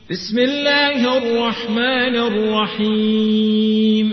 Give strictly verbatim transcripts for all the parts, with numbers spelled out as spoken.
بسم الله الرحمن الرحيم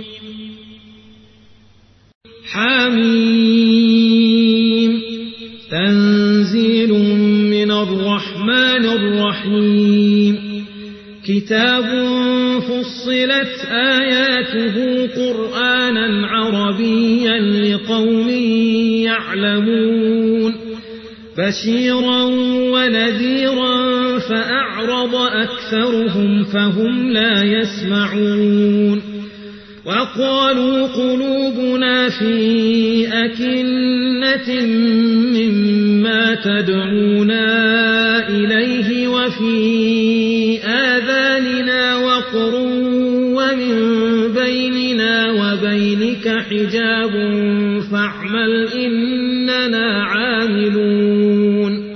حميم تنزيل من الرحمن الرحيم كتاب فصلت آياته قرآنا عربيا لقوم يعلمون بشيرا ونذيرا فأعرض أكثرهم فهم لا يسمعون وقالوا قلوبنا في أكنة مما تدعونا إليه وفي آذاننا وقر ومن بيننا وبينك حجاب فاعمل إننا عاملون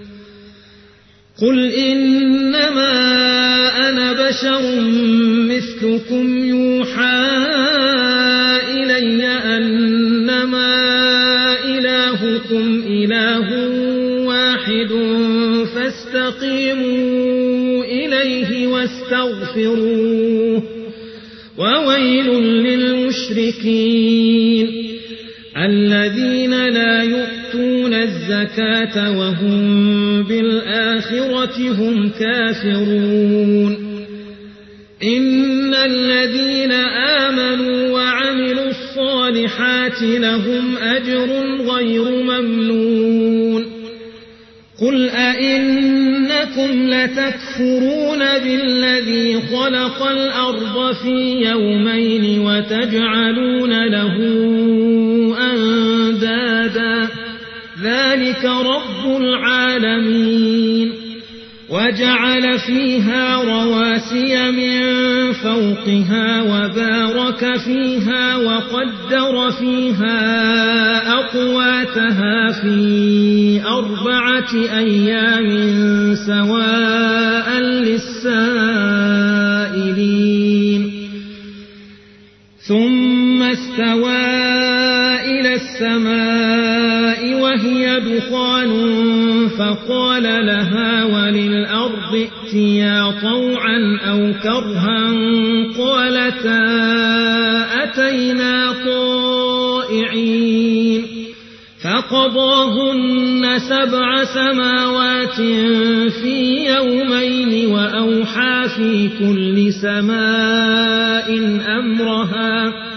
قل إنما أنا بشر مثلكم يوحى إلي أنما إلهكم إله واحد فاستقيموا إليه واستغفروه وويل للمشركين الذين لا يؤتون الزكاة وهم بالآخرة هم كافرون إن الذين آمنوا وعملوا الصالحات لهم أجر غير ممنون قل أئنكم لتكفرون بالذي خلق الأرض في يومين وتجعلون له أندادا ذلك رب العالمين وجعل فيها رواسي من فوقها وبارك فيها وقدر فيها أقواتها في أربعة أيام سواء للسائلين ثم استوى إلى السماء وهي دخان فقال لها وللأرض ائتيا طوعا أو كرها قالتا أتينا طائعين فقضاهن سبع سماوات في يومين وأوحى في كل سماء أمرها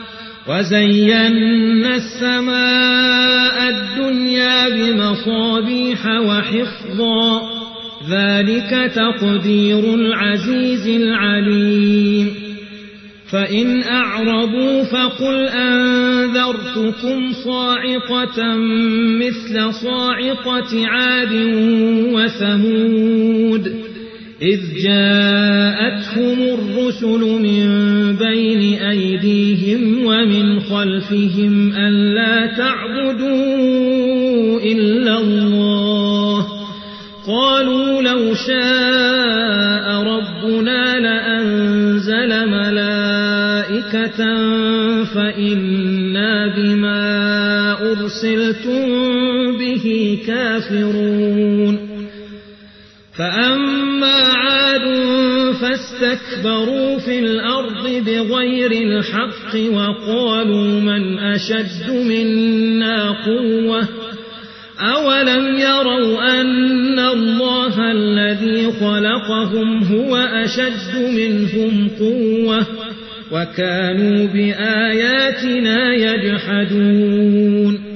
وزينا السماء الدنيا بمصابيح وحفظا ذلك تقدير العزيز العليم فإن أعرضوا فقل أنذرتكم صاعقة مثل صاعقة عاد وثمود إذ جاءتهم الرسل من بين أيديهم ومن خلفهم ألا تعبدوا إلا الله قالوا لو شاء ربنا لأنزل ملائكة فإنا بما أرسلتم به كافرون فأما عاد فاستكبروا في الأرض بغير الحق وقالوا من أشد منا قوة أولم يروا أن الله الذي خلقهم هو أشد منهم قوة وكانوا بآياتنا يجحدون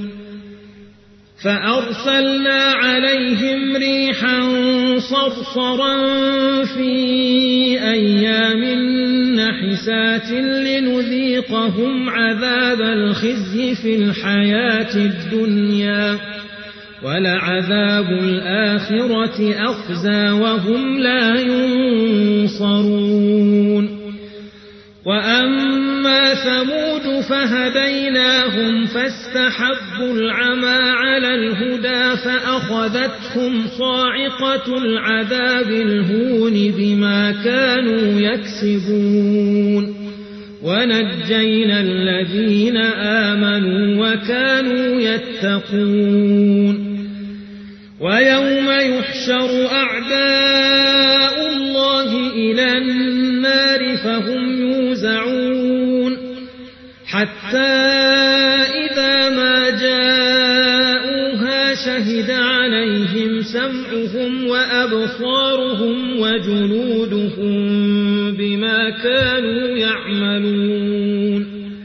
فأرسلنا عليهم ريحا صرصرا في أيام نحسات لنذيقهم عذاب الخزي في الحياة الدنيا ولعذاب الآخرة أخزى وهم لا ينصرون وأما ثمود فهديناهم فاستحبوا العمى على الهدى فأخذتهم صاعقة العذاب الهون بما كانوا يكسبون ونجينا الذين آمنوا وكانوا يتقون ويوم يحشر أعداء الله إلى النار فهم يوزعون حتى إذا ما جاءوها شهد عليهم سمعهم وأبصارهم وجلودهم بما كانوا يعملون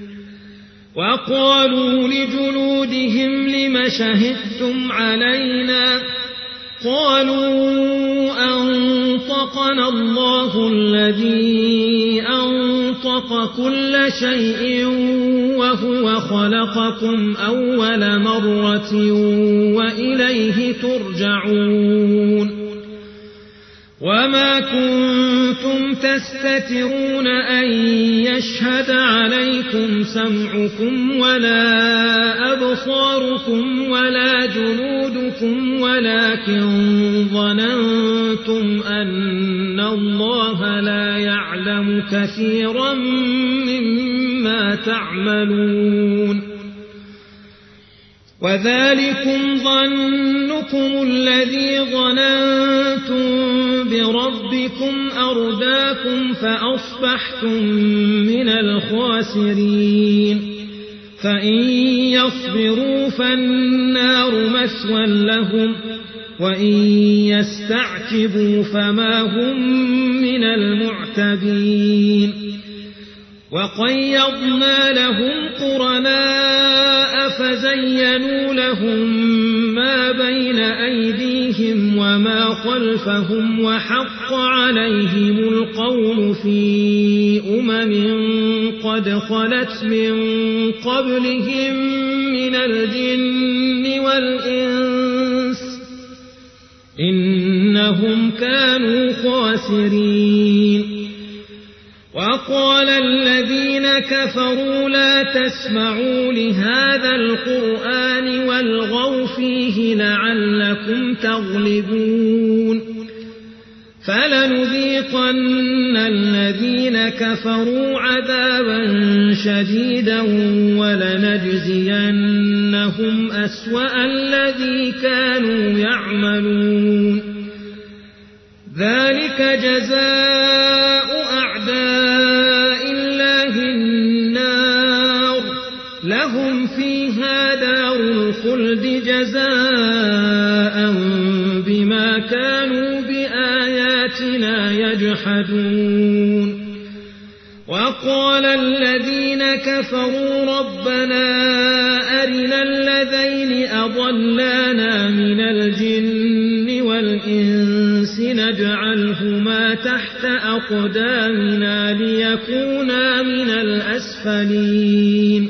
وقالوا لجلودهم لم شهدتم علينا قالوا أنطقنا الله الذي أنطق كل شيء وهو خلقكم أول مرة وإليه ترجعون وما كنتم تستترون أن يشهد عليكم سمعكم ولا أبصاركم ولا جلودكم ولكن ظننتم أن الله لا يعلم كثيرا مما تعملون وذلكم ظنكم الذي ظننتم بربكم أرداكم فأصبحتم من الخاسرين فإن يصبروا فالنار مثوى لهم وإن يستعتبوا فما هم من المعتبين وقيضنا لهم قرناء فزينوا لهم ما بين أيديهم وما خلفهم وحق عليهم القول في أمم قد خلت من قبلهم من الجن والإنس إنهم كانوا خاسرين وقال الذين كفروا لا تسمعوا لهذا القرآن والغوا فيه لعلكم تغلبون فلنذيقن الذين كفروا عذابا شديدا ولنجزينهم أسوأ الذي كانوا يعملون ذلك جزاء أعداء الله النار لهم فيها دار الخلد جزاء بما كانوا بآياتنا يجحدون وقال الذين كفروا ربنا أرنا الذين أضلانا من الجن والإنس نجعلهما تحت أقدامنا ليكونا من الأسفلين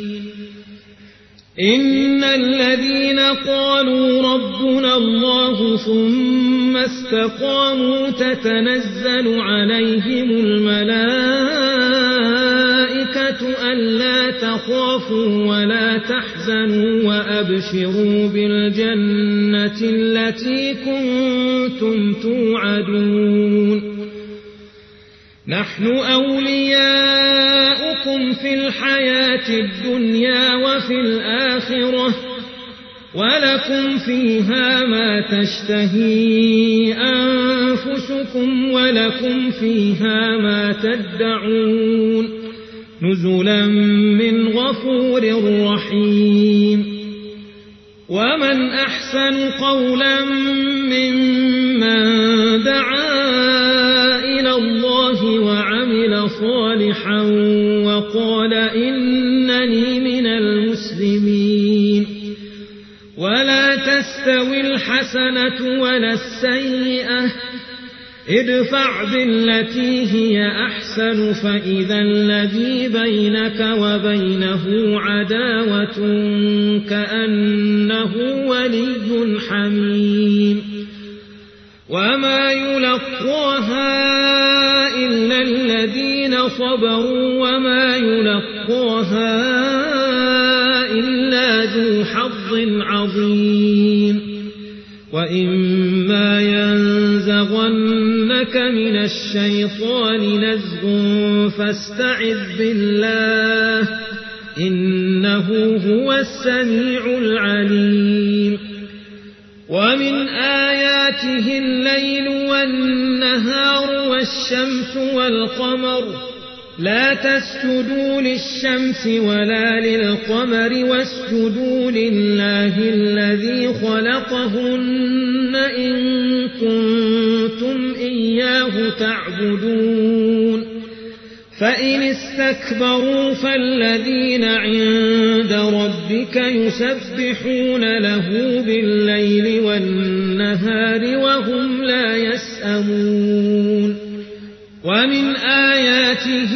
إن الذين قالوا ربنا الله ثم استقاموا تتنزل عليهم الملائكة ألا تخافوا ولا تحزنوا وأبشروا بالجنة التي كنتم توعدون نحن أولياؤكم في الحياة الدنيا وفي الآخرة ولكم فيها ما تشتهي أنفسكم ولكم فيها ما تدعون نزلا من غفور رحيم ومن أحسن قولا ممن دعا إلى الله وعمل صالحا وقال إنني من المسلمين ولا تستوي الحسنة ولا السيئة ادفع بالتي هي أحسن فإذا الذي بينك وبينه عداوة كأنه ولي حميم وما يلقاها إلا الذين صبروا وما يلقاها إلا ذو حظ عظيم وإما ينزغنك من الشيطان نزغ فاستعذ بالله إنه هو السميع العليم ومن آياته الليل والنهار والشمس والقمر لا تسجدوا للشمس ولا للقمر واسجدوا لله الذي خلقهن إن كنتم إياه تعبدون فإن استكبروا فالذين عند ربك يسبحون له بالليل والنهار وهم لا يسأمون ومن آياته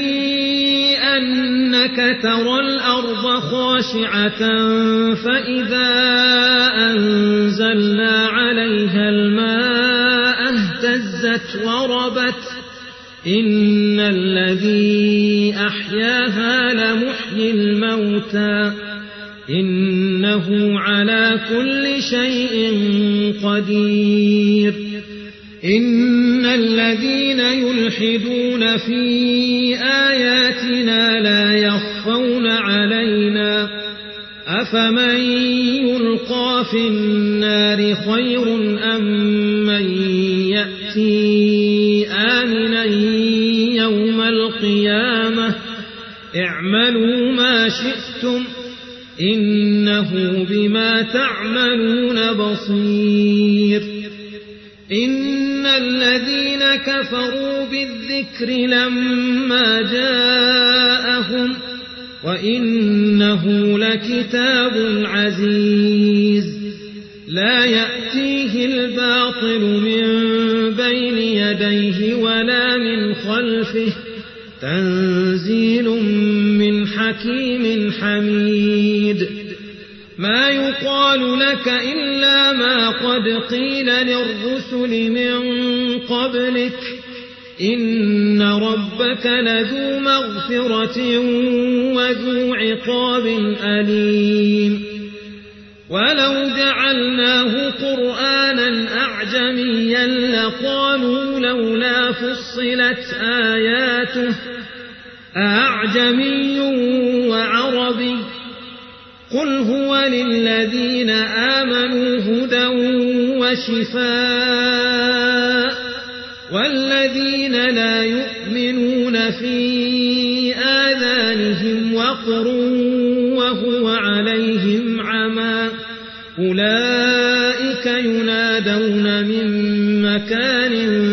أنك ترى الأرض خاشعة فإذا أنزلنا عليها الماء اهتزت وربت إن الذي أحياها لمحيي الموتى إنه على كل شيء قدير إن الذين يلحدون في آياتنا لا يخفون علينا أفمن يلقى في النار خير أم من يأتي آمنا يوم القيامة اعملوا ما شئتم إنه بما تعملون بصير إن الذين كفروا بالذكر لما جاءهم وإنه لكتاب عزيز لا يأتيه الباطل من بين يديه ولا من خلفه تنزيل من حكيم حميد ما يقال لك إلا ما قد قيل للرسل من قبلك إن ربك لذو مغفرة وذو عقاب أليم ولو جعلناه قرآنا أعجميا لقالوا لولا فصلت آياته أعجمي وعربي قل هو للذين آمنوا هدى وشفاء والذين لا يؤمنون في آذانهم وقر وهو عليهم عمى أولئك ينادون من مكان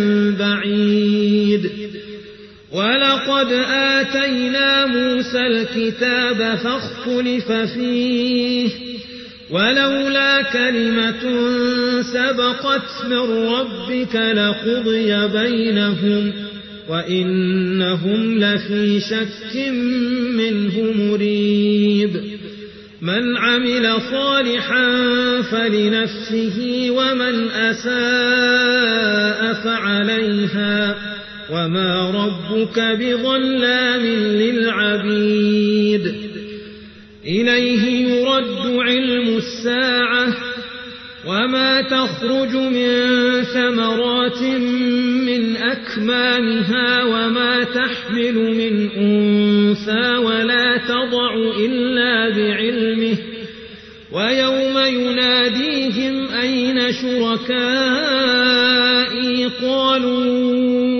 بعيد ولقد آتينا موسى الكتاب فاختلف فيه ولولا كلمة سبقت من ربك لقضي بينهم وإنهم لفي شك منه مريب من عمل صالحا فلنفسه ومن أساء فعليها وما ربك بظلام للعبيد إليه يرد علم الساعة وما تخرج من ثمرات من أكمامها وما تحمل من أنثى ولا تضع إلا بعلمه ويوم يناديهم أين شركائي قالوا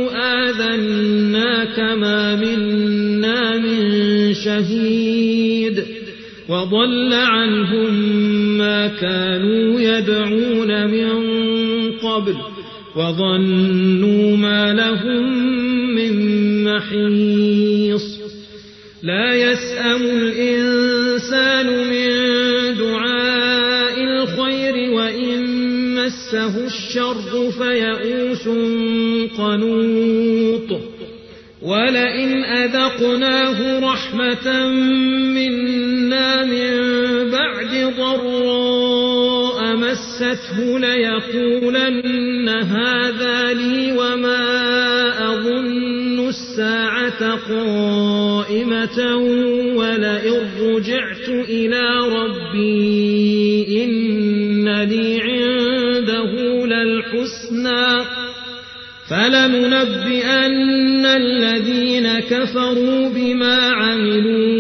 آذناك ما منا من شهيد وضل عنهم ما كانوا يدعون من قبل وظنوا ما لهم من محيص لا يسأم الإنسان من دعاء الخير وإن مسه الشر فيئوس قنوط ولئن أذقناه رحمة منا من بعد ضراء مسته ليقولن هذا لي وما أظن الساعة قائمة ولئن رجعت إلى ربي إن لي عنده للحسنى فلننبئن الذين كفروا بما عملوا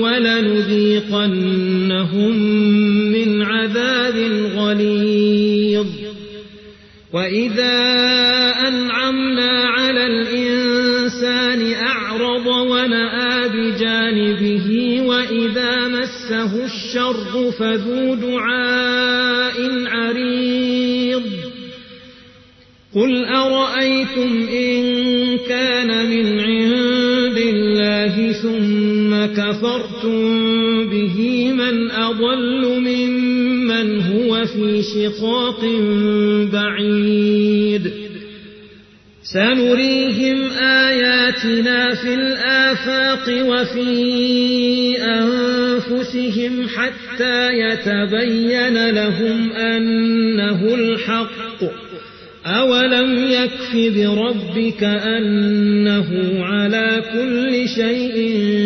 ولنذيقنهم من عذاب غليظ وإذا أنعمنا على الإنسان أعرض ونأى بجانبه وإذا مسه الشر فذو دعاء عريض قل أرأيتم إن كان من عند الله ثم كفرتم به من أضل ممن هو في شقاق بعيد سنريهم آياتنا في الآفاق وفي أنفسهم حتى يتبين لهم أنه الحق أولم يكف بربك أنه على كل شيء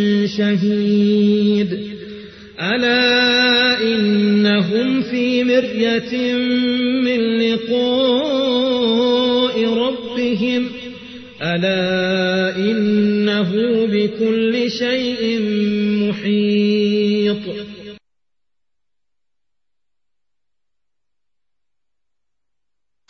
شهيد ألا إنهم في مرية من لقاء ربهم ألا إنه بكل شيء محيط